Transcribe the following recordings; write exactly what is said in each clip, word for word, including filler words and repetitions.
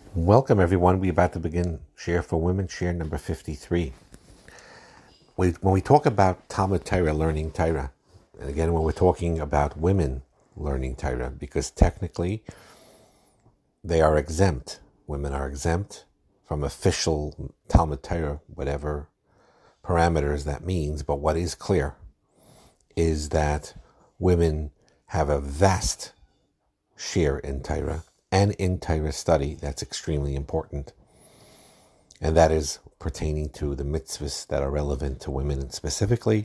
Welcome, everyone. We're about to begin Share for Women, Share number fifty-three. We, when we talk about Talmud Torah, learning Torah, and again, when we're talking about women learning Torah, because technically they are exempt. Women are exempt from official Talmud Torah, whatever parameters that means. But what is clear is that women have a vast share in Torah and in Torah study. That's extremely important. And that is pertaining to the mitzvahs that are relevant to women, and specifically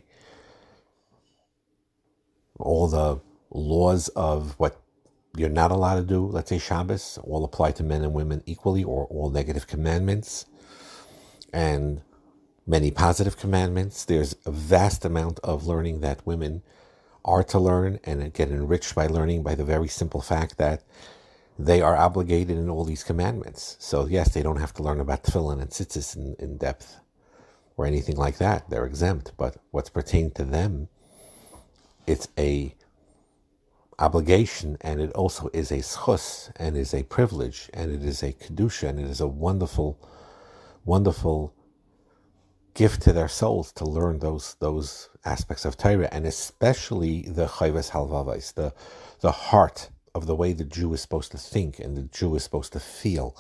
all the laws of what you're not allowed to do, let's say Shabbos, all apply to men and women equally, or all negative commandments and many positive commandments. There's a vast amount of learning that women are to learn and get enriched by learning, by the very simple fact that they are obligated in all these commandments. So yes, they don't have to learn about tefillin and tzitzis in, in depth or anything like that. They're exempt. But what's pertaining to them, it's a obligation, and it also is a schus, and is a privilege, and it is a kedusha, and it is a wonderful, wonderful gift to their souls to learn those those aspects of Torah, and especially the chayvas halvavais, the the heart of the way the Jew is supposed to think and the Jew is supposed to feel,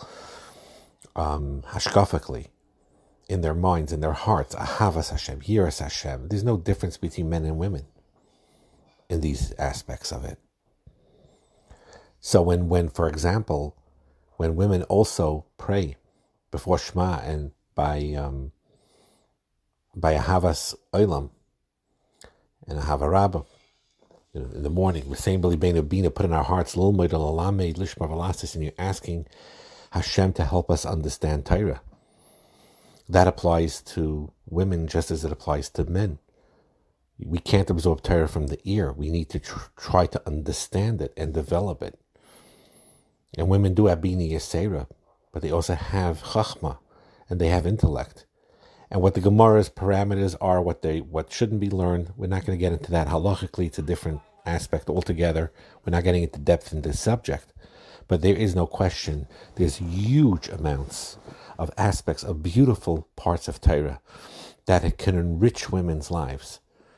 um, hashkafically, in their minds, in their hearts. Ahavas Hashem, yiras Hashem. There's no difference between men and women in these aspects of it. So when, when, for example, when women also pray before Shema and by um, by Ahavas Olam and Ahava Rabbah, in the morning, we're saying B'li Beinu Bina, put in our hearts, Lilmoid Alalamei Lishma Velastis, and you're asking Hashem to help us understand Torah. That applies to women just as it applies to men. We can't absorb Torah from the ear. We need to tr- try to understand it and develop it. And women do have Bina Yesera, but they also have Chachma, and they have intellect. And what the Gemara's parameters are, what they what shouldn't be learned, we're not going to get into that. Halachically, it's a different aspect altogether. We're not getting into depth in this subject. But there is no question, there's huge amounts of aspects of beautiful parts of Torah that it can enrich women's lives,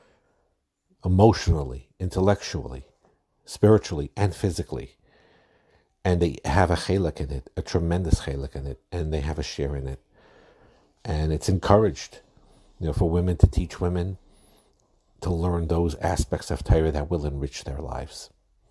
emotionally, intellectually, spiritually, and physically. And they have a chelek in it, a tremendous chelek in it, and they have a share in it. And it's encouraged, you know, for women to teach women to learn those aspects of Torah that will enrich their lives.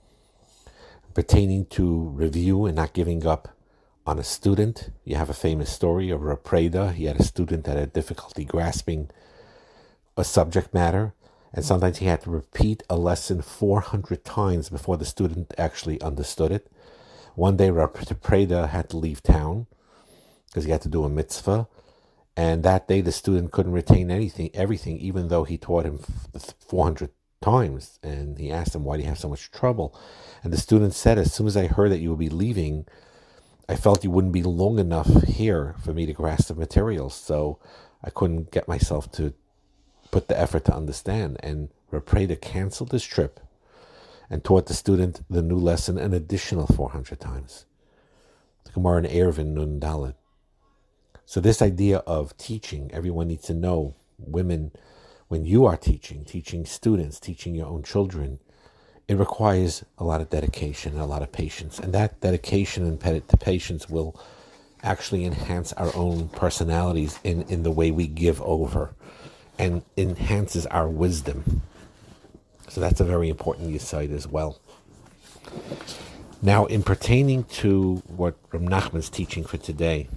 Pertaining to review and not giving up on a student, you have a famous story of Rav Preda. He had a student that had difficulty grasping a subject matter, and sometimes he had to repeat a lesson four hundred times before the student actually understood it. One day Rav Preda had to leave town because he had to do a mitzvah. And that day, the student couldn't retain anything, everything, even though he taught him four hundred times. And he asked him, why do you have so much trouble? And the student said, as soon as I heard that you would be leaving, I felt you wouldn't be long enough here for me to grasp the materials. So I couldn't get myself to put the effort to understand. And Rav Preda canceled his trip and taught the student the new lesson an additional four hundred times. The Gemara in Eruvin Nun Dalet. So this idea of teaching, everyone needs to know, women, when you are teaching, teaching students, teaching your own children, it requires a lot of dedication and a lot of patience. And that dedication and patience will actually enhance our own personalities in, in the way we give over, and enhances our wisdom. So that's a very important insight as well. Now, in pertaining to what Rav Nachman's teaching for today,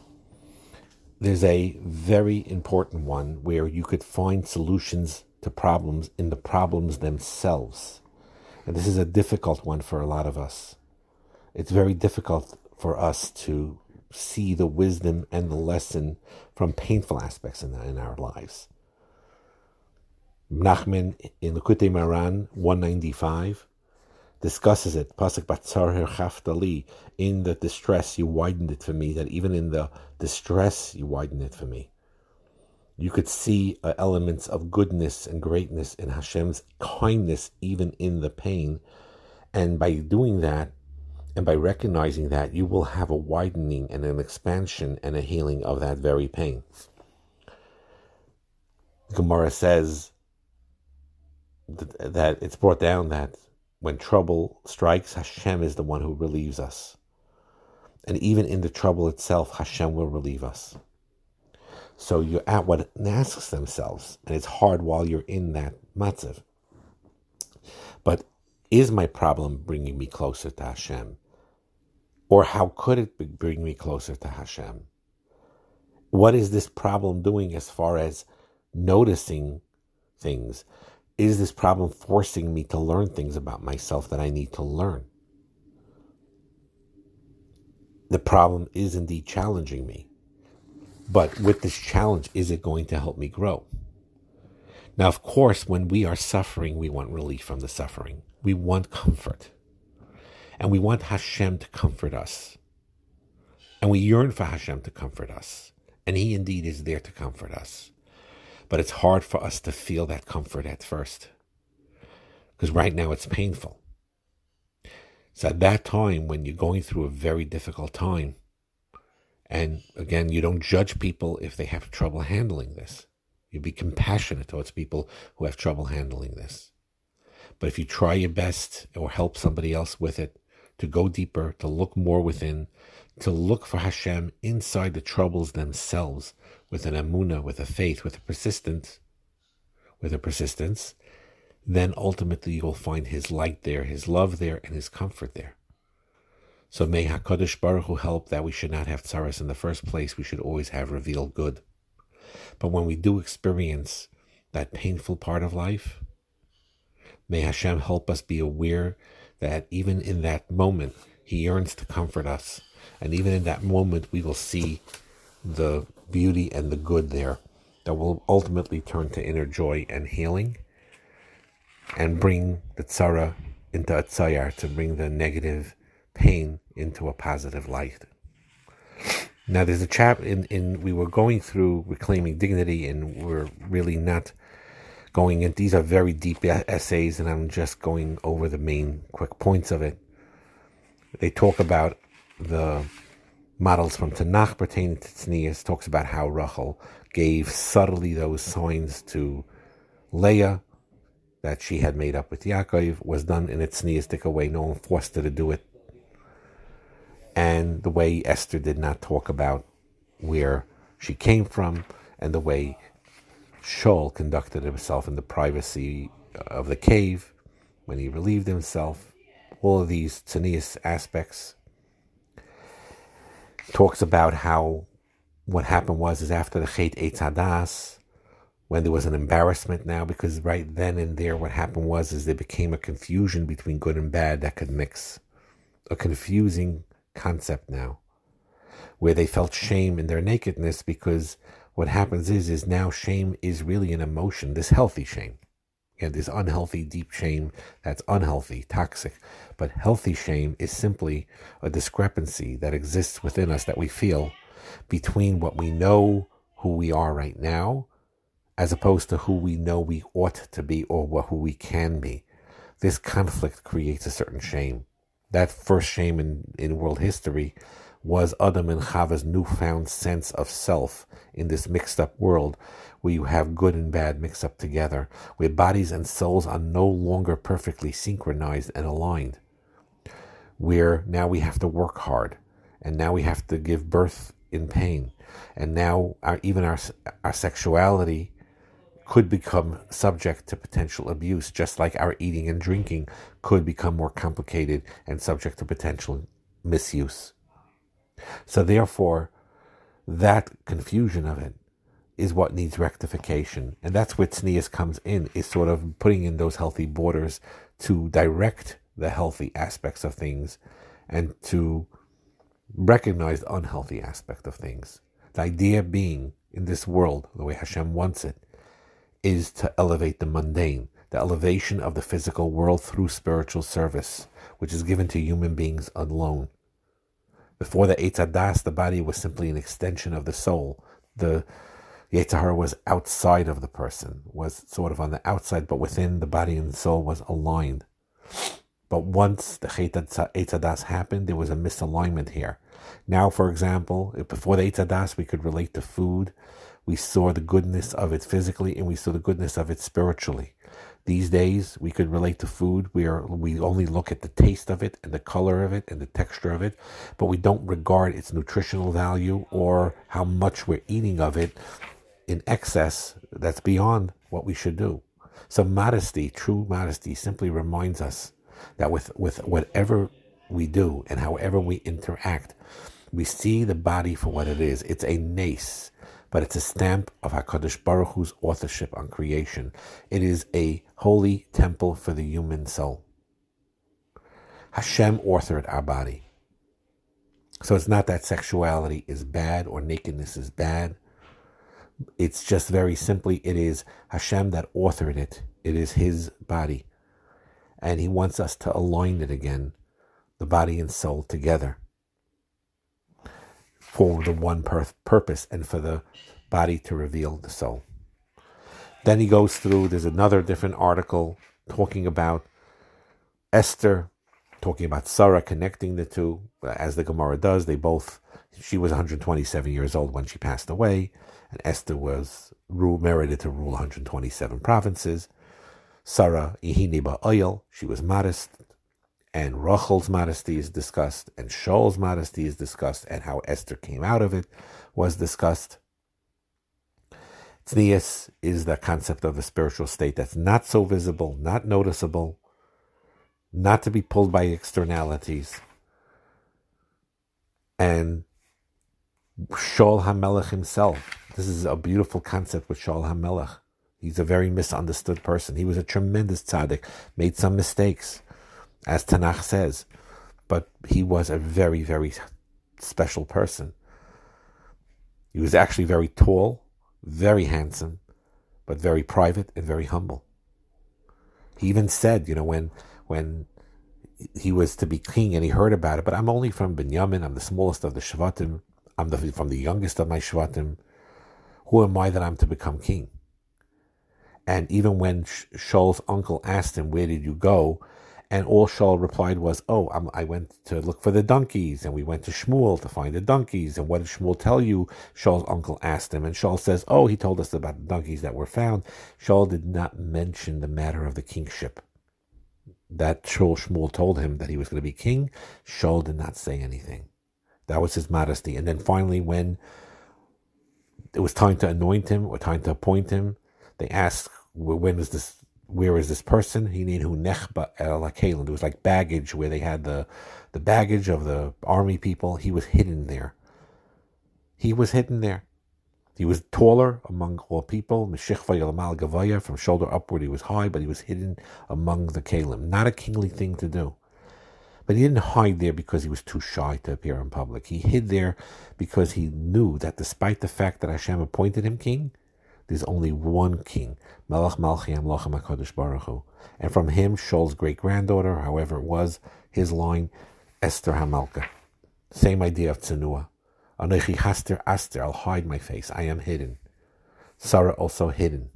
there's a very important one where you could find solutions to problems in the problems themselves. And this is a difficult one for a lot of us. It's very difficult for us to see the wisdom and the lesson from painful aspects in, in our lives. Nachman in Likutei Moharan one ninety-five discusses it. Pasuk Batzar Herchaftali, in the distress you widened it for me. That even in the distress you widened it for me. You could see uh, elements of goodness and greatness in Hashem's kindness, even in the pain. And by doing that, And by recognizing that, you will have a widening and an expansion and a healing of that very pain. Gemara says that, that it's brought down that when trouble strikes, Hashem is the one who relieves us. And even in the trouble itself, Hashem will relieve us. So you're at what asks themselves, and it's hard while you're in that matzav. But is my problem bringing me closer to Hashem? Or how could it bring me closer to Hashem? What is this problem doing as far as noticing things? Is this problem forcing me to learn things about myself that I need to learn? The problem is indeed challenging me. But with this challenge, is it going to help me grow? Now, of course, when we are suffering, we want relief from the suffering. We want comfort. And we want Hashem to comfort us. And we yearn for Hashem to comfort us. And He indeed is there to comfort us. But it's hard for us to feel that comfort at first. Because right now it's painful. So at that time, when you're going through a very difficult time, and again, you don't judge people if they have trouble handling this. You be compassionate towards people who have trouble handling this. But if you try your best or help somebody else with it, to go deeper, to look more within, to look for Hashem inside the troubles themselves, with an emunah, with a faith, with a persistence, with a persistence, then ultimately you will find His light there, His love there, and His comfort there. So may HaKadosh Baruch Hu help that we should not have tsaras in the first place. We should always have revealed good. But when we do experience that painful part of life, may Hashem help us be aware that even in that moment, He yearns to comfort us. And even in that moment, we will see the beauty and the good there that will ultimately turn to inner joy and healing and bring the tzara into a tzayar, to bring the negative pain into a positive light. Now there's a chap in, in we were going through Reclaiming Dignity, and we're really not going in. These are very deep essays, and I'm just going over the main quick points of it. They talk about the models from Tanakh pertaining to tznius, talks about how Rachel gave subtly those signs to Leah that she had made up with Yaakov, was done in a tzniistic way. No one forced her to do it. And the way Esther did not talk about where she came from, and the way Shaul conducted himself in the privacy of the cave when he relieved himself. All of these tznius aspects. Talks about how what happened was is after the Chet Eitz Hadas, when there was an embarrassment now, because right then and there what happened was is there became a confusion between good and bad that could mix. A confusing concept now, where they felt shame in their nakedness, because what happens is is now shame is really an emotion, this healthy shame. And this unhealthy, deep shame that's unhealthy, toxic. But healthy shame is simply a discrepancy that exists within us that we feel between what we know who we are right now, as opposed to who we know we ought to be or who we can be. This conflict creates a certain shame. That first shame in, in world history was Adam and Chava's newfound sense of self in this mixed up world, where you have good and bad mixed up together, where bodies and souls are no longer perfectly synchronized and aligned, where now we have to work hard, and now we have to give birth in pain, and now our, even our, our sexuality could become subject to potential abuse, just like our eating and drinking could become more complicated and subject to potential misuse. So therefore, that confusion of it is what needs rectification. And that's where tznius comes in, is sort of putting in those healthy borders to direct the healthy aspects of things and to recognize the unhealthy aspect of things. The idea being, in this world, the way Hashem wants it, is to elevate the mundane, the elevation of the physical world through spiritual service, which is given to human beings alone. Before the Eitz Hadas, the body was simply an extension of the soul. The Yetzer Hara was outside of the person, was sort of on the outside, but within the body and the soul was aligned. But once the Chet Eitzadas happened, there was a misalignment here. Now, for example, before the Eitzadas, we could relate to food. We saw the goodness of it physically, and we saw the goodness of it spiritually. These days, we could relate to food. We are we only look at the taste of it and the color of it and the texture of it, but we don't regard its nutritional value or how much we're eating of it in excess. That's beyond what we should do. So modesty, true modesty, simply reminds us that with, with whatever we do and however we interact, we see the body for what it is. It's a nace, but it's a stamp of HaKadosh Baruch Hu's authorship on creation. It is a holy temple for the human soul. Hashem authored our body. So it's not that sexuality is bad or nakedness is bad. It's just very simply, it is Hashem that authored it. It is His body. And He wants us to align it again, the body and soul together, for the one pur- purpose and for the body to reveal the soul. Then he goes through, there's another different article talking about Esther, talking about Sarah, connecting the two, as the Gemara does. They both, she was one hundred twenty-seven years old when she passed away, and Esther was rule, merited to rule one hundred twenty-seven provinces. Sarah, ihini ba'oil, she was modest, and Rachel's modesty is discussed, and Shaul's modesty is discussed, and how Esther came out of it was discussed. Tznius is the concept of a spiritual state that's not so visible, not noticeable, not to be pulled by externalities. And Shaul HaMelech himself, this is a beautiful concept with Shaul HaMelech. He's a very misunderstood person. He was a tremendous tzaddik, made some mistakes, as Tanakh says, but he was a very, very special person. He was actually very tall, very handsome, but very private and very humble. He even said, you know, when when he was to be king and he heard about it, but I'm only from Binyamin, I'm the smallest of the Shvatim, I'm the, from the youngest of my Shvatim. Who am I that I'm to become king? And even when Shaul's uncle asked him, where did you go? And all Shaul replied was, oh, I'm, I went to look for the donkeys, and we went to Shmuel to find the donkeys. And what did Shmuel tell you? Shaul's uncle asked him. And Shaul says, oh, he told us about the donkeys that were found. Shaul did not mention the matter of the kingship. That Shaul Shmuel told him that he was going to be king. Shaul did not say anything. That was his modesty. And then finally, when it was time to anoint him or time to appoint him, they asked, when is this? Where is this person? He needed who nechba el hakelim. It was like baggage where they had the, the baggage of the army people. He was hidden there. He was hidden there. He was taller among all people. Meshichva yalamal gavaya, from shoulder upward he was high, but he was hidden among the kalim. Not a kingly thing to do. But he didn't hide there because he was too shy to appear in public. He hid there because he knew that despite the fact that Hashem appointed him king, there's only one king, Melech Malchi Amlochem HaKadosh Baruch Hu. And from him, Shaul's great-granddaughter, however it was, his line, Esther HaMalka. Same idea of Tzenua. Anochi Haster Aster, I'll hide my face, I am hidden. Sarah also hidden.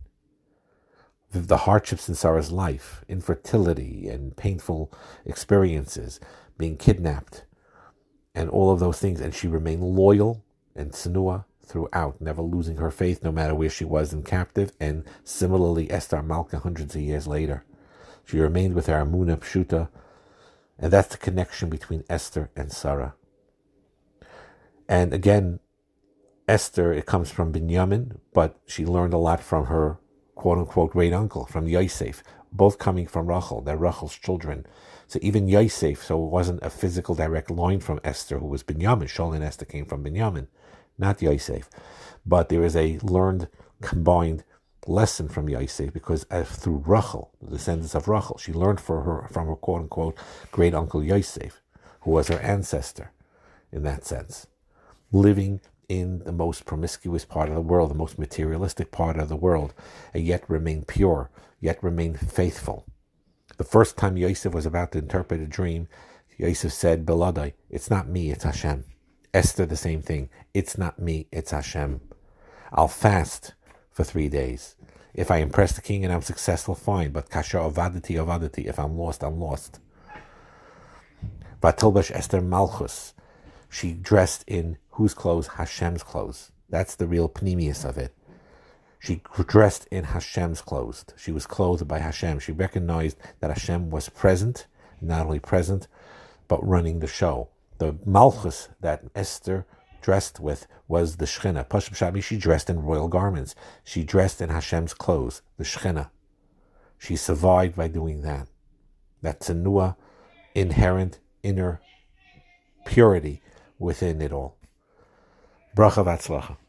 The hardships in Sarah's life, infertility and painful experiences, being kidnapped, and all of those things, and she remained loyal and Tzenua throughout, never losing her faith no matter where she was in captive. And similarly, Esther Malka, hundreds of years later, she remained with her Amunah Pshuta, and that's the connection between Esther and Sarah. And again, Esther, it comes from Binyamin, but she learned a lot from her quote-unquote great uncle, from Yosef, both coming from Rachel. They're Rachel's children. So even Yosef, so it wasn't a physical direct line from Esther, who was Binyamin. Shaul and Esther came from Binyamin, not Yosef. But there is a learned, combined lesson from Yosef, because uh, through Rachel, the descendants of Rachel, she learned for her, from her quote-unquote great uncle Yosef, who was her ancestor in that sense, living in the most promiscuous part of the world, the most materialistic part of the world, and yet remain pure, yet remain faithful. The first time Yosef was about to interpret a dream, Yosef said, Beladai, it's not me, it's Hashem. Esther, the same thing. It's not me, it's Hashem. I'll fast for three days. If I impress the king and I'm successful, fine. But kasher avadati avadati. If I'm lost, I'm lost. Batilbash Esther Malchus. She dressed in whose clothes? Hashem's clothes. That's the real pneumius of it. She dressed in Hashem's clothes. She was clothed by Hashem. She recognized that Hashem was present, not only present, but running the show. The Malchus that Esther dressed with was the Shechina. Pashut Pshat, she dressed in royal garments. She dressed in Hashem's clothes, the Shechina. She survived by doing that. That tzenua, inherent inner purity within it all. Bracha v'atzlacha.